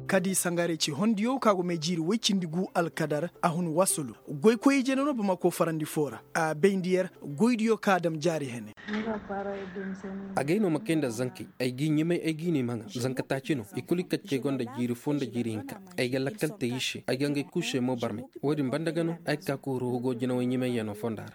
kadi sangare ci hondiyo kago me jiri wecindigu alkadar ahun wasulu goy koy jenano bama ko farandi fora a beindier goydiyo kadam jari hene agayno makenda zanki ay gi nyime ay gi ni manga zanka tachino ikuli kacce gonda jiri fonda jiri hinka ay galakal te yishi ay gangay kushe mo barme wodi bandagano ay ka ko rogo jeno nyime yano fondar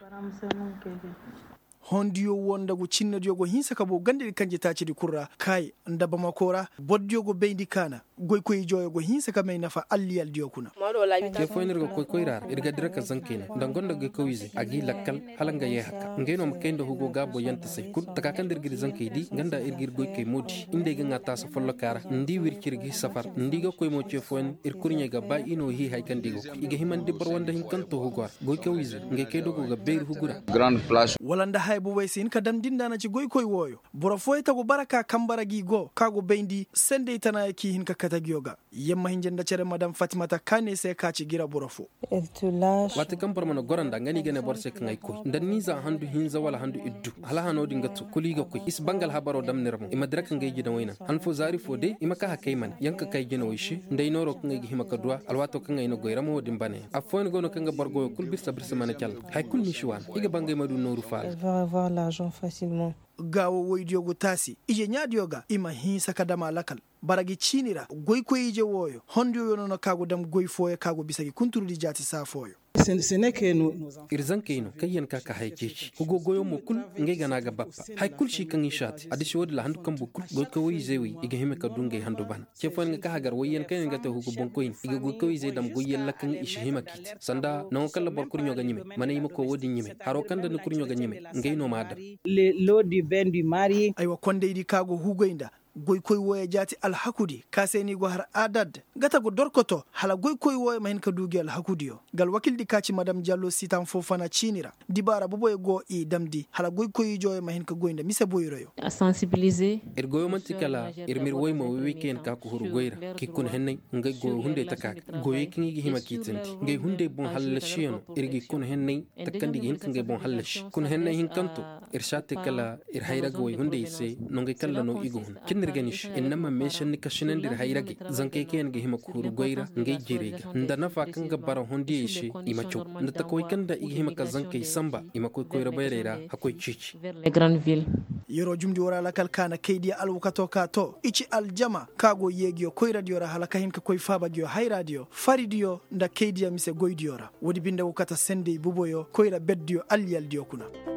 hondiyo wondago cinnadiyogo hinsa bo gande kanje tacidi kurra kay ndaba makora boddiyogo beyndi kana goy koy joyogo hinsa ka may nafa alliyal diyo kuna ke foynirgo koy koyrar irga diraka zankene ndan gonda ge kowize agi lakkal halanga ye hakka ngeno makendo hugo gabo yanta say kul taka kandir gir zankay di ganda irgir goy kay modi inde ga ngata sa follo kara ndi wirkirgi safar ndiga koy mo ce foyn irkurnye ga ba ino hi hay kandigo iga himan dibbar wanda hin kanto hugo goy kowize nge kay dogo ga beir hugura grand place walanda haybo waysin ka dam dindana ci goy koy woyo boro foy tago baraka kambara gi go kago beyndi sende tana ki hin ka katagiyoga yemma hinjenda cere madam fatimata kane se ka ci gira boro fo wati kam parmano goranda ngani gene borse kan ay koy ndan niza handu hinza wala handu iddu hala hanodi ngatu kuliga koy is bangal habaro dam nermo ima diraka ngay jina wayna han fo zari fo de ima ka hakay man yanka kay jina wayshi ndey noro kan ngay hima ka dua alwato kan ngay no goyramo dimbane afon gono kan ga borgo kul bir sabir semana cal hay kul ni shuwan iga bangay madu noru faal l'argent facilement. Gawo woydiyogo tasi ije nyaadiyoga ima hinsa kadama lakal baragi cinira goy koyije woyo hondiyo yonono kago dam goy foye kago bisagi kunturudi jati sa foyo ce n'est que nous irzan kayno kayen ka haykechi hugo goyo mo kul ngai gana ga bappa hay kul shi kan ishati adishi wodi la handu kan bukul goy ko wi zewi iga hime ka dungai handu ban ke fon ka hagar wayen kayen ga ta hugo bonkoyin iga goy ko wi ze dam goyen lakan ishi hima kit sanda non kala bor kur nyoga nyime mane yima ko wodi nyime haro kanda no kur nyoga nyime ngai no madam le lot du bain du mari aywa konde idi kago hugoinda goy koy woye jati alhakudi kaseni go har adad gata go dorkoto hala goy koy woye mahin ka dugi alhakudi yo gal wakildi kaci madam Diallo sitan fofana cinira dibara boboy go i damdi hala goy koy joye mahin ka goynda mise boyroyo a sensibiliser goyo mantikala irmir woy mo weekend ka ko huru goyra kikun hennay ngay go hunde takak goy kingi gi hima kitenti ngay hunde bon halashiyano irgi kun hennay takandi gi hin ngay bon halash kun hennay hin kanto irshate kala ir hayra goy hunde ise no ngay kala no igo hun nirganish inma meshan nikashinandir hayrage zankeken ge hima kuru goyra ngai jirega nda nafa kanga bara hondi ishi imacho nda koy kanda igi hima ka zankay samba ima koy koyra bayrera hakoy cici les grandes villes yoro jumdi wora la kalkana kaydi alwukato kato ichi aljama kago yegiyo koy radio halaka hin ka koy faba giyo hay radio faridiyo nda kaydi mise goydiora wodi binde wukata sende buboyo koyra beddiyo alyal diyo kuna